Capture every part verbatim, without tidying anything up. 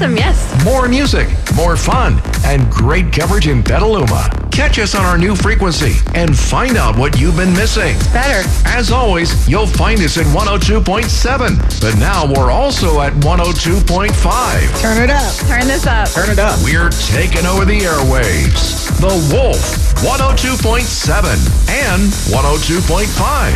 awesome, yes. More music, more fun, and great coverage in Petaluma. Catch us on our new frequency and find out what you've been missing. Better. As always, you'll find us at one oh two point seven, but now we're also at one oh two point five. Turn it up. Turn this up. Turn it up. We're taking over the airwaves. The Wolf, one oh two point seven and one oh two point five.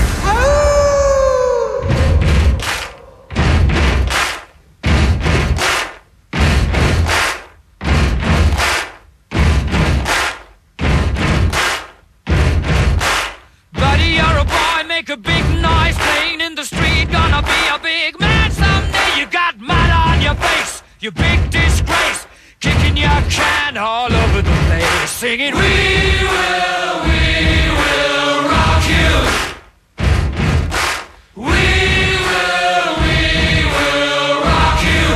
Buddy, you're a boy, make a big noise playing in the street. Gonna be a big man someday. You got mud on your face, you big disgrace. Kicking your can all over the place, singing, we will, we will rock you. We will, we will rock you.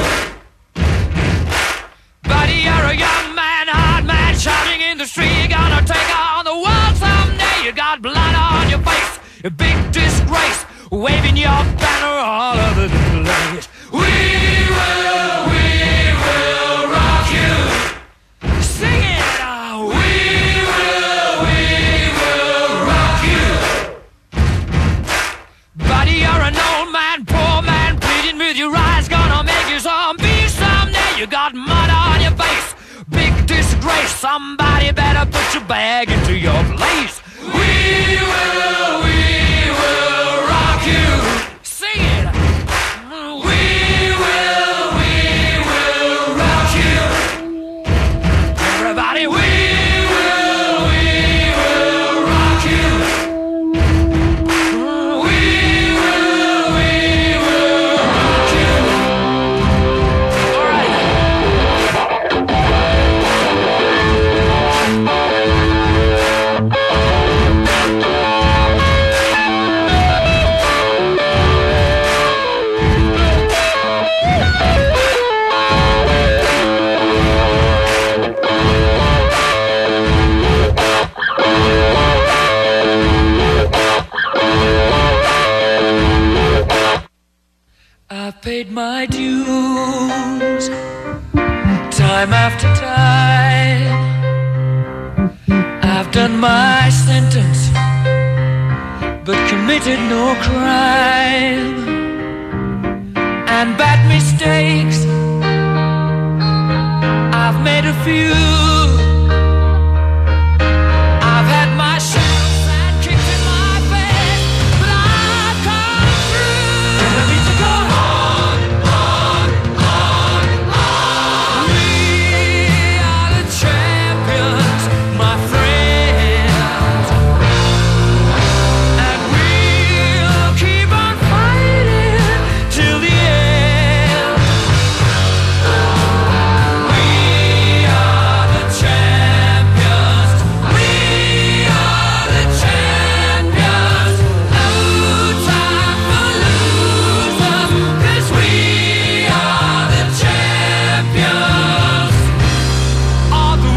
Buddy, you're a young man, hard man, shouting in the street. You're gonna take on the world someday. You got blood on your face, a big disgrace, waving your banner all over the place. We will, we will rock you. Sing it! Oh, we will, we will rock you. Buddy, you're an old man, poor man, pleading with your eyes, gonna make you zombie someday. You got mud on your face, big disgrace. Somebody better put your bag into your place. We will, we will rock you. Sing it! We will, we will rock you. Everybody, we will, we will rock you. We will, we will rock you. All right. I've paid my dues time after time. I've done my sentence, but committed no crime. And bad mistakes, I've made a few. I've had my share of bad kicks in my face, but I've come through. And I need to go on, on, on, on. We are the champions, my friends, and we'll keep on fighting till the end. We are the champions. We are the champions. No time for losers, 'cause we are the champions of the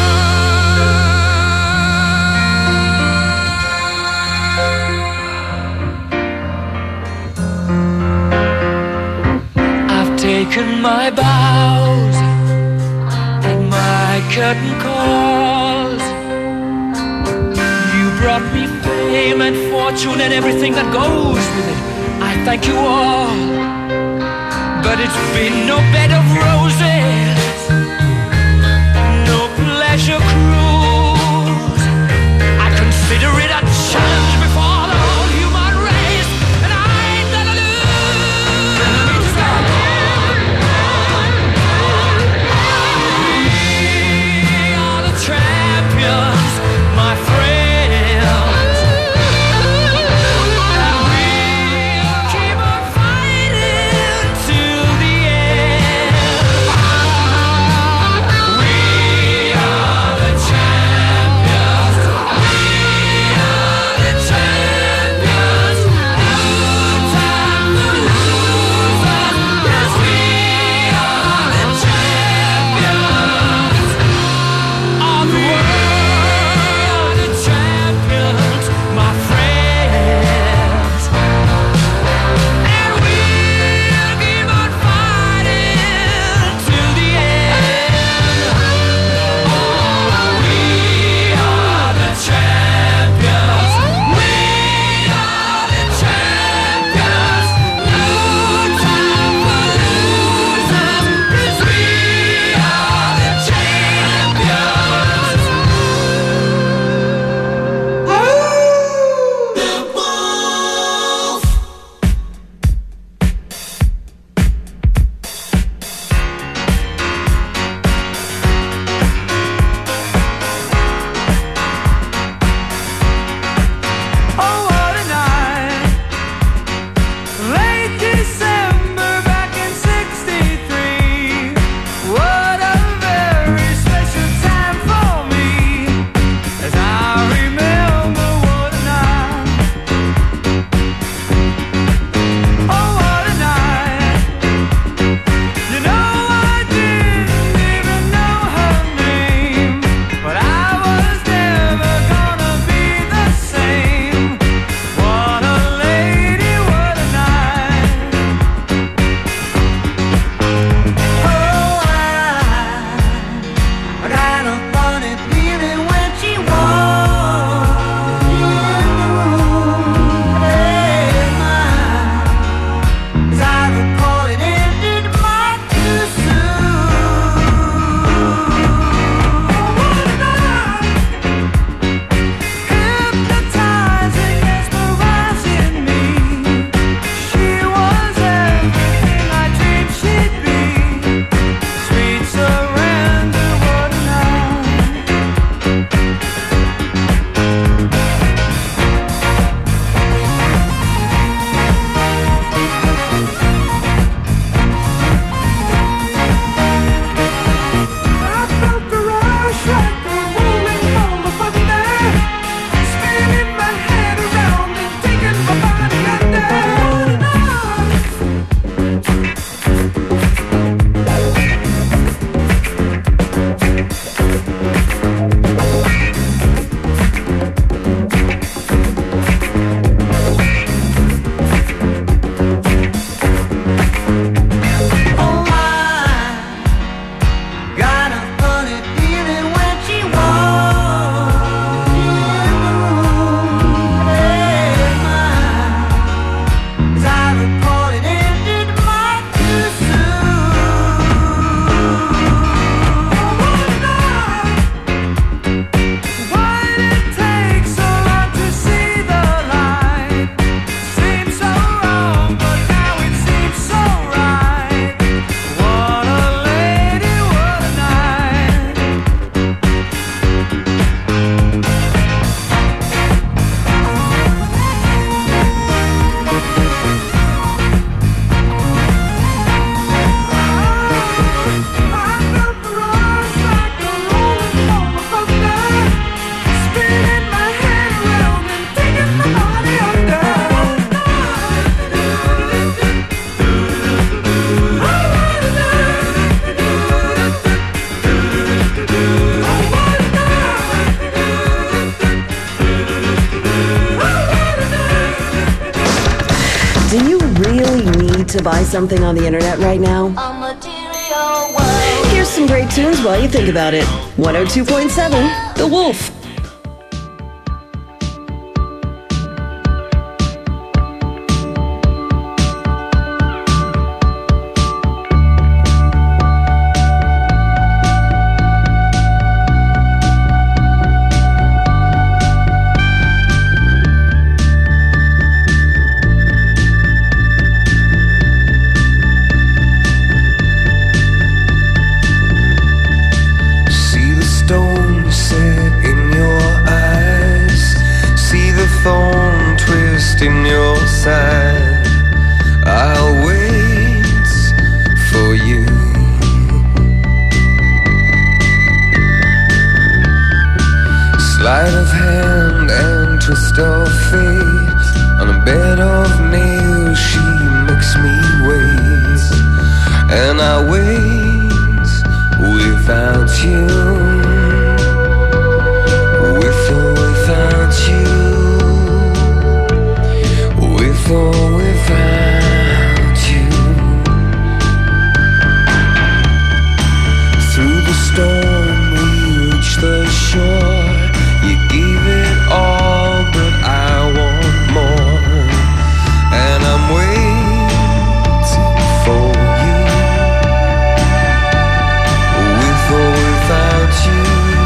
world. I've taken my bows and my curtain calls. You brought me fame and fortune and everything that goes with it. I thank you all, but it's been no bed of roses, no pleasure cruise. I consider it a challenge before the whole human race, and I ain't gonna lose. We are the champions, my friends, and we'll keep on fighting till the end. buy something on the internet right now? Here's some great tunes while you think about it. one oh two point seven, The Wolf. In your side, I'll wait for you. Sleight of hand and twist of fate. On a bed of nails she makes me wait, and I wait without you, with or without you, with or without you. Through the storm we reach the shore. You gave it all, but I want more, and I'm waiting for you, with or without you.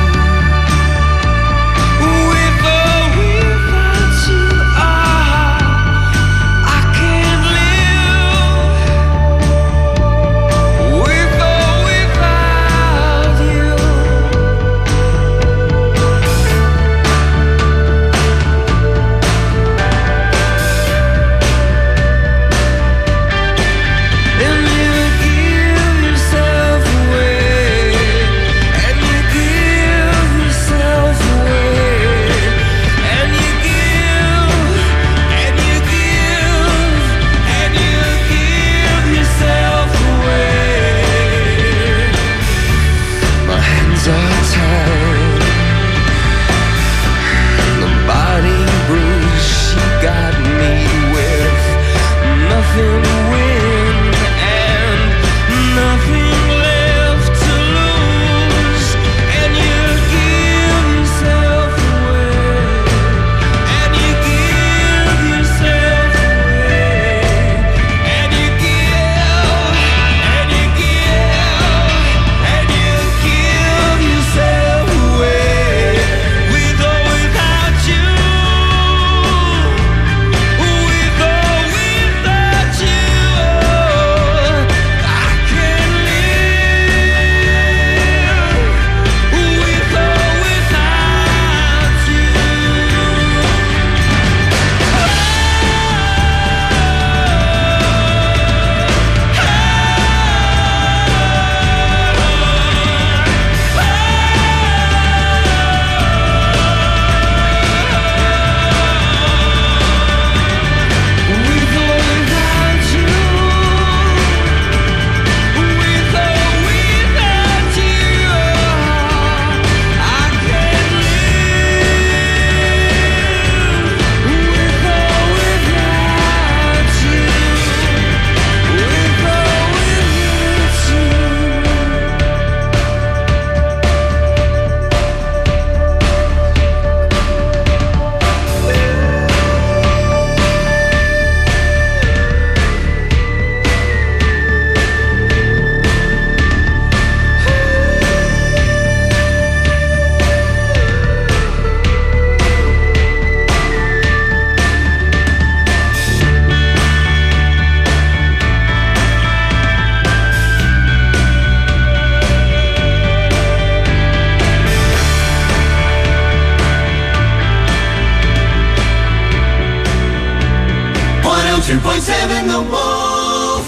two point seven The Wolf.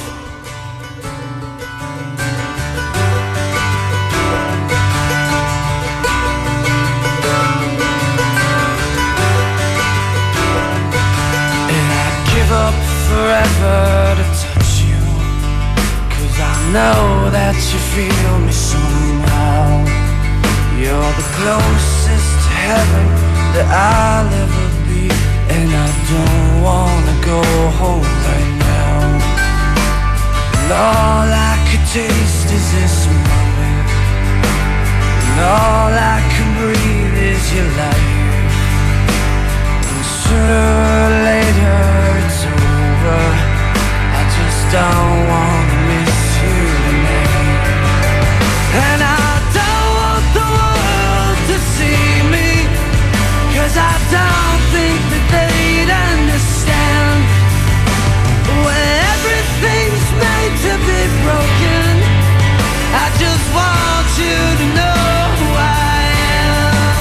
And I'd give up forever to touch you, 'cause I know that you feel me somehow. You're the closest to heaven that I'll ever be, and I don't wanna go home right now. And all I could taste is this moment, and all I can breathe is your light. And sooner or later it's over, I just don't want to miss you tonight. And I don't want the world to see me, 'cause I don't think that they'd understand. When everything's made to be broken, I just want you to know who I am.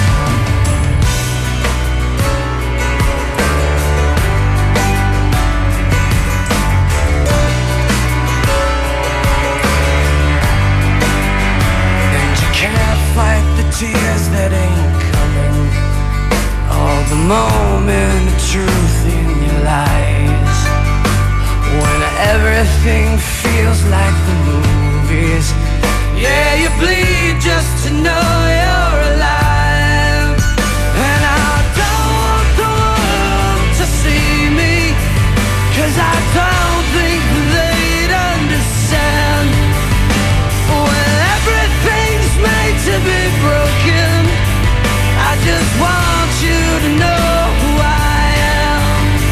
And you can't fight the tears that ain't coming, all the moment of truth in your lies. When everything feels like the movies, yeah, you bleed just to know you're alive. And I don't want the world to see me, 'cause I don't think they'd understand. When everything's made to be broken, I just want you to know who I am.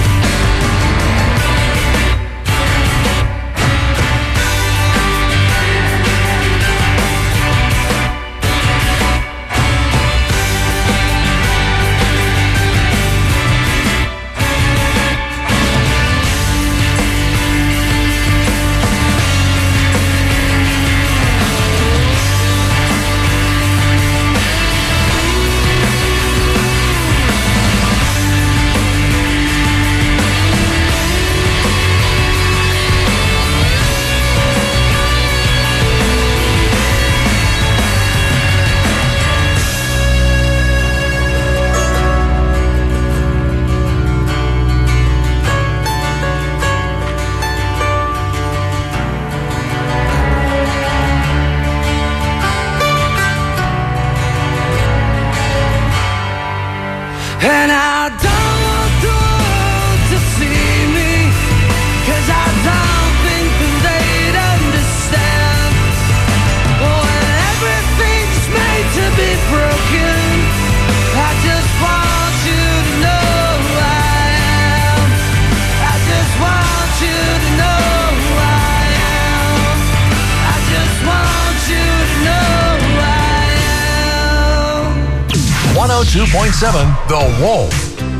And I don't want the world to see me, 'cause I don't think that they'd understand. When everything's made to be broken, I just want you to know who I am. I just want you to know who I am. I just want you to know who I am. one oh two point seven The Wolf.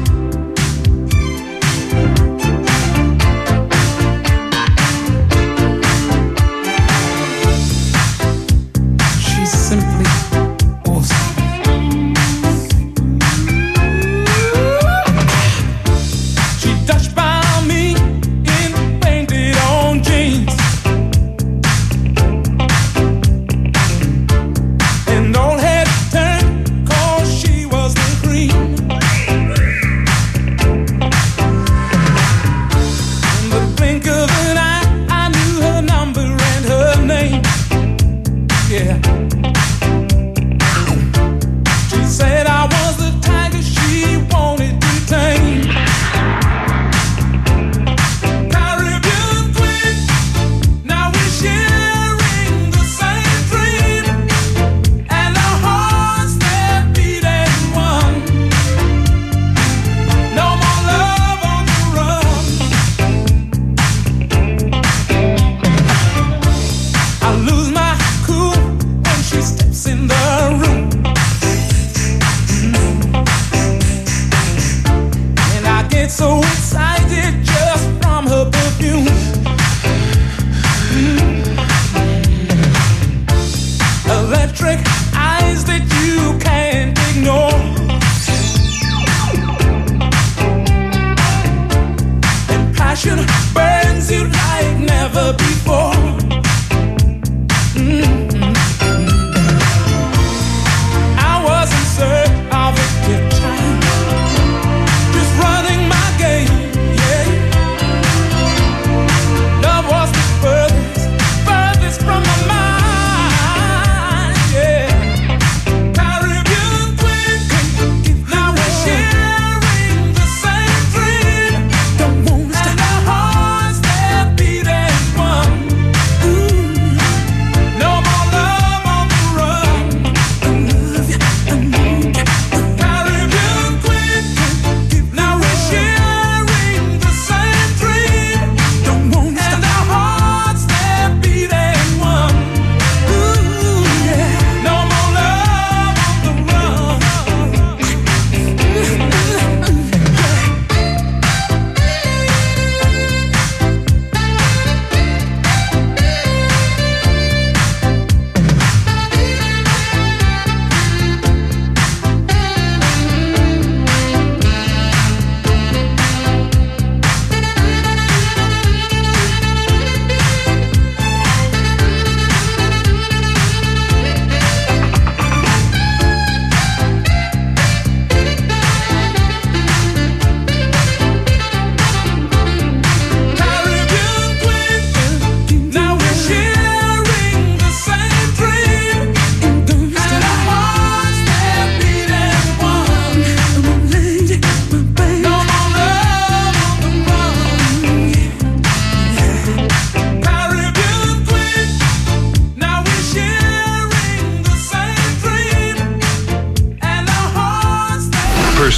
She's simply awesome. She touched by me in painted on jeans, and all had turned 'cause she was the cream.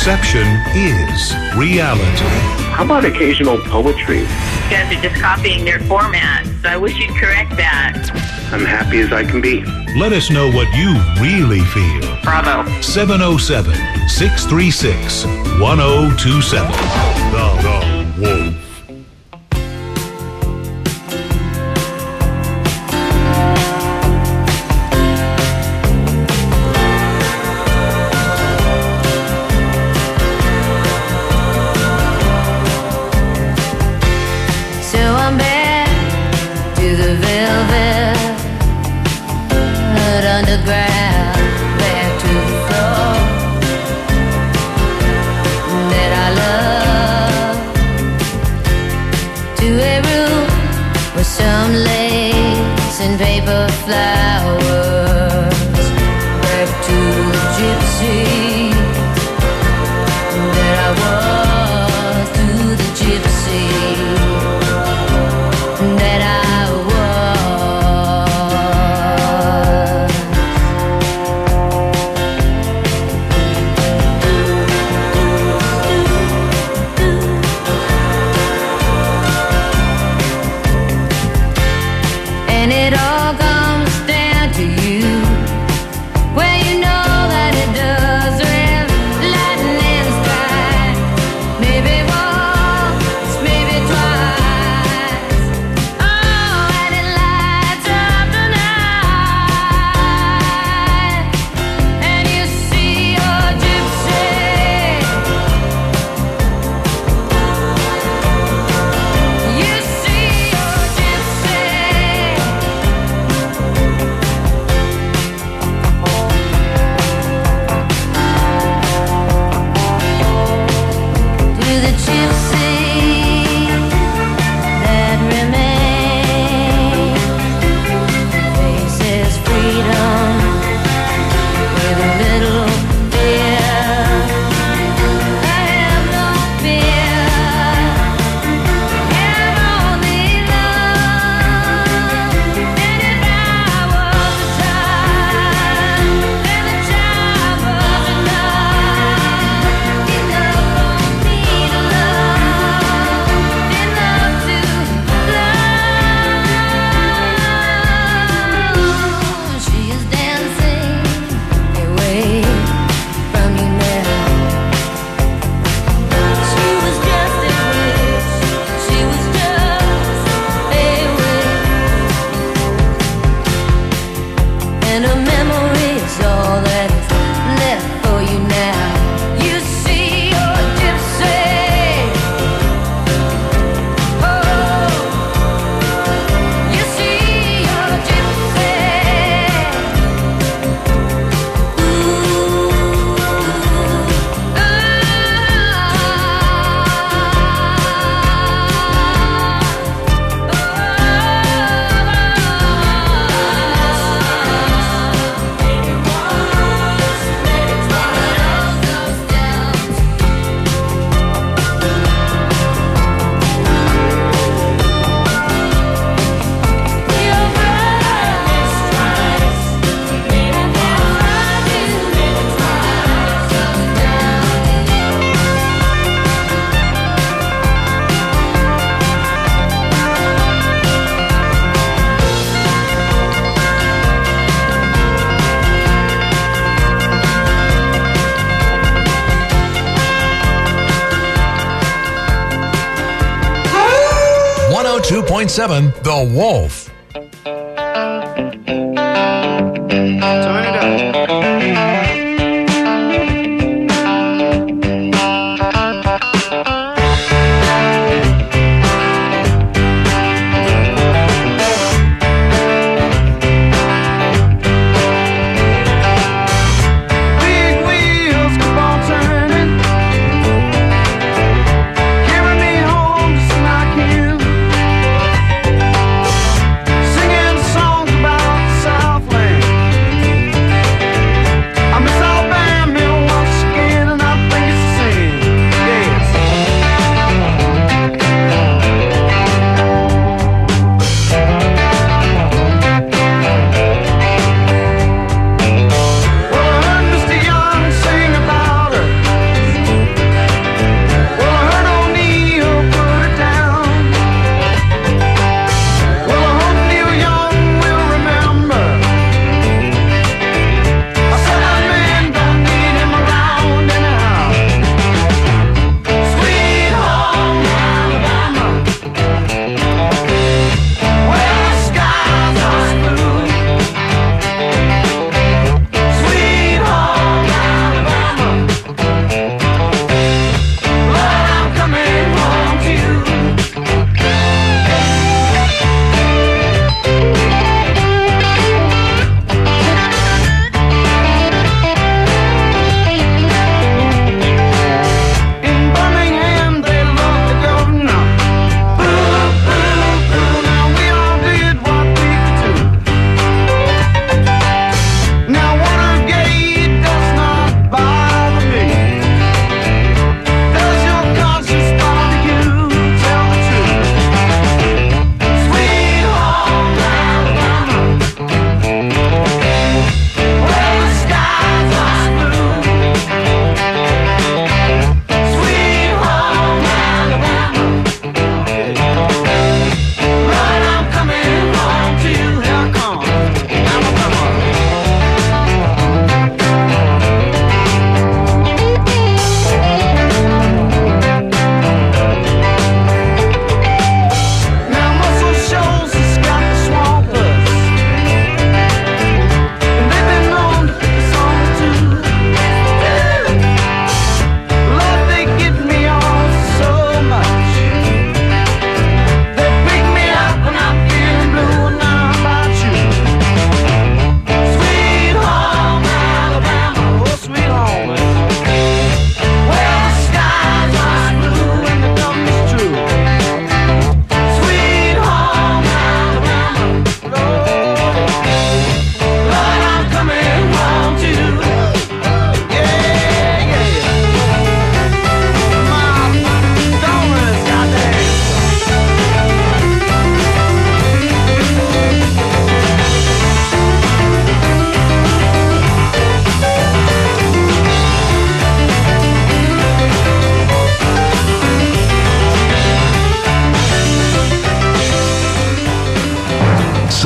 Perception is reality. How about occasional poetry? You guys are just copying their format, so I wish you'd correct that. I'm happy as I can be. Let us know what you really feel. Bravo. seven oh seven, six three six, one oh two seven. The, the Wolf. one oh two point seven The Wolf. Turn it up.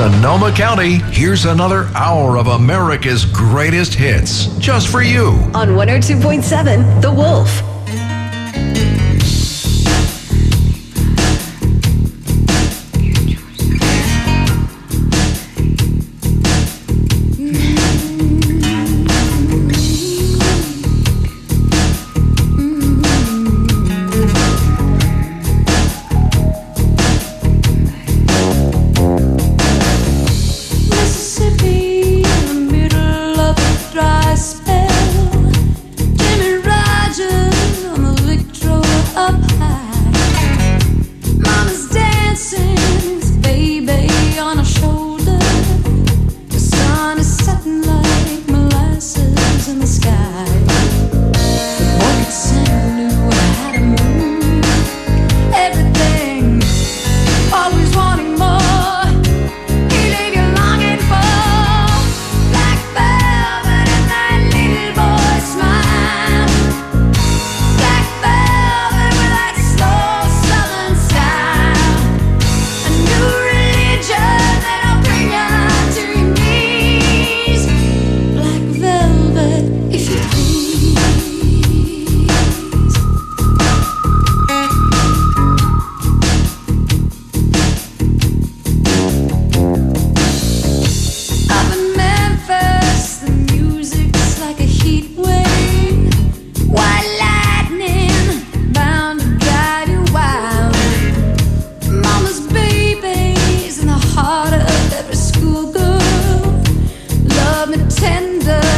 Sonoma County, here's another hour of America's greatest hits, just for you. On one oh two point seven, The Wolf. Tender